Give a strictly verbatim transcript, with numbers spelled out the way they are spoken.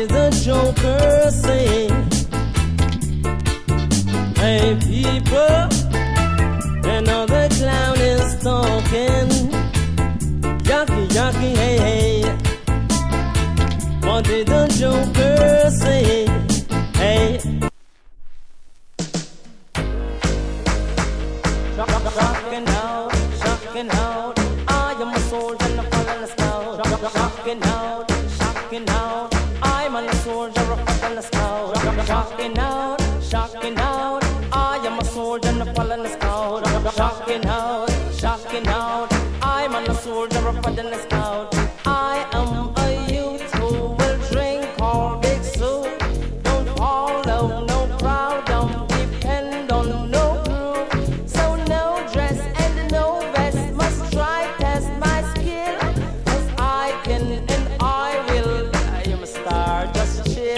did the Joker say? Hey people, another clown is talking. Yucky, yucky, hey, hey. What did the Joker say? Hey. Shocking out, shocking out. I am a soldier and a fallen scout. Shocking out, shocking out. I'm a soldier, a fallen scout. Shocking out, shocking out. I am a soldier and a fallen scout. Shocking out.